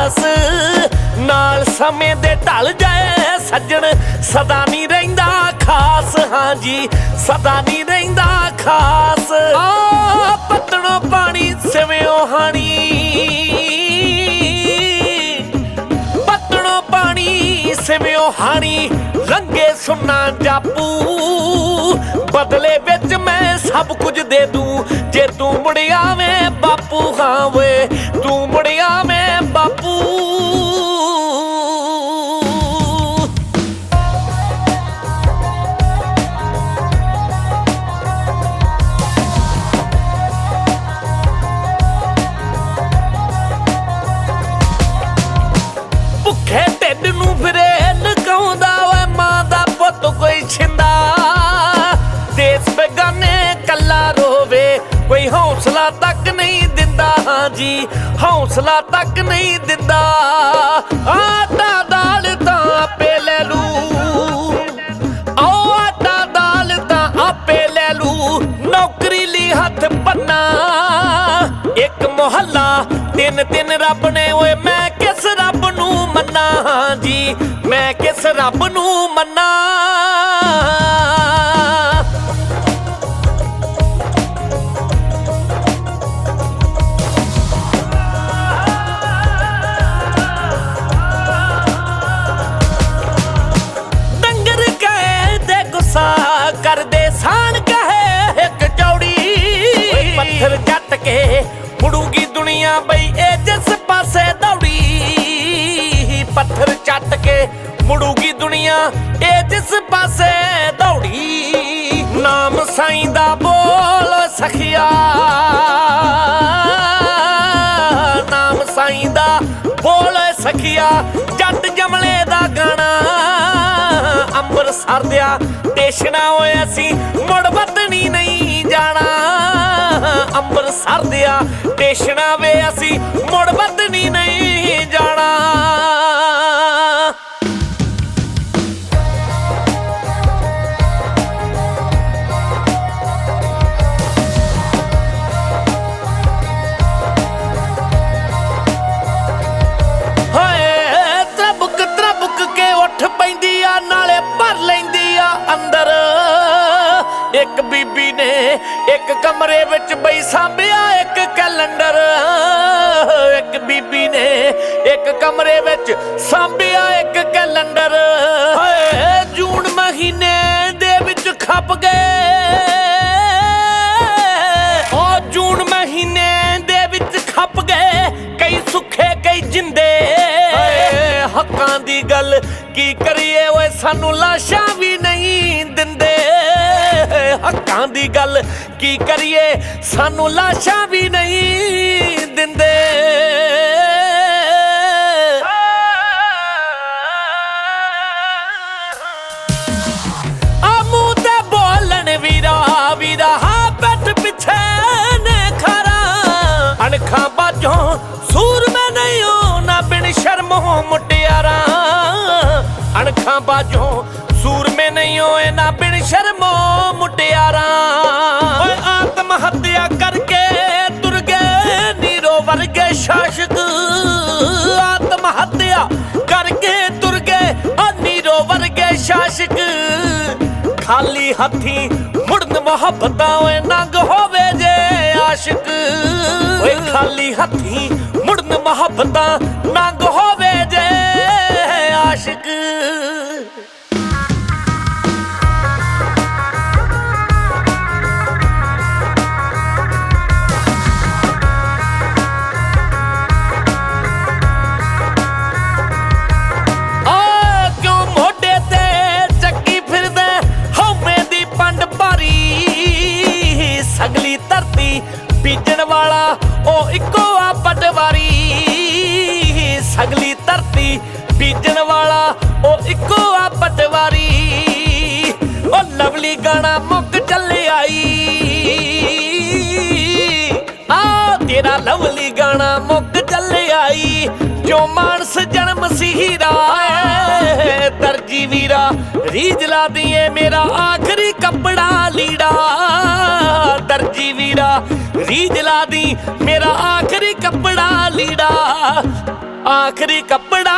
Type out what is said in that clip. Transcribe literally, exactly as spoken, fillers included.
खास नाल समय दे ढल जाए सज्जन सदा नहीं रहिंदा खास। हाँ जी सदा नहीं रहिंदा खास। आ पत्तणों पानी सिवियों हानी पत्तणों पानी सिवियों हानी रंगे सुन्ना जापू बदले विच मैं सब कुछ दे दूं जे तू मुड़िया में बापू। हाँ वे तू मुड़िया में बापू। भुखे ढिड नूं फिरे लकाउंदा वे मां दा पुत्त कोई छिंदा देस बेगाने कल्ला रोवे कोई हौसला तक नहीं दिंदा। हाँ जी हौसला तक नहीं दिंदा। आटा दाल तां आपे ले लू ओ आटा दाल तां आपे ले लू नौकरी ली हथ पन्ना एक मोहल्ला तीन तीन रब ने ओए मैं किस रब नू मन्ना। हाँ जी मैं किस रब नू मन्ना। कर दे सान कहे एक चौड़ी पत्थर जट के मुड़ूगी दुनिया बई ए जिस पासे दौड़ी। पत्थर चट के मुड़ूगी दुनिया ए जिस पासे दौड़ी। नाम साईं दा बोल सखिया नाम साईं दा बोल सखिया जट जमले दा गाना अंबरसर दिया स्टेशना होए असी मुड़ बदनी नहीं जाना। अंबरसर दिया स्टेशना वे असी मुड़ बदनी नहीं जाना। त्रबुक त्रबुक के उठ पैंदी आ नाले भर लैंदी आ अंदर। एक बीबी ने एक कमरे विच बई सांभिया एक कैलेंडर। एक बीबी ने एक कमरे विच सांभिया एक कैलेंडर। जून महीने दे विच खप गए और जून महीने दे विच खप गए कई सुखे कई जिंदे। हक्कां दी गल की करिए ओए सानू लाशां भी नहीं दिंदे। हक्कां दी गल की करिए सानू लाशां भी नहीं दिंदे। आ मूंह ते बोलन वीरा वीरा हाँ बैठ पिछे ने खारा। अणखां बाजों सूर में नहीं हो ना बिन शर्म हो मुटियारा। अणखां बाजों सूर में नहीं होए ना बिन शर्म हो मुटियारा। आत्महत्या करके तुर गए नीरो वर्गे शासक। आत्महत्या करके तुर गए नीरो वर्गे शासक। खाली हथी मुड़न मोहब्बतां ओए नंग होवे जे आशिक। ओए खाली हथी मुड़न मोहब्बतां नंग होवे जे आशिक। सगली धरती बीजन वाला ओ इको आ पटवारी। सगली धरती बीजन वाला ओ इको आ पटवारी। ओ लवली गाना मुक चले आई आ तेरा लवली गाना मुक चले आई। जो मानस जन्म सी हीरा दर्जी वीरा रीज ला दिए मेरा आखिरी कपड़ा लीड़ा। दर्जी वीरा रीज ला दी मेरा आखिरी कपड़ा लीड़ा। ਆਖਰੀ ਕੱਪੜਾ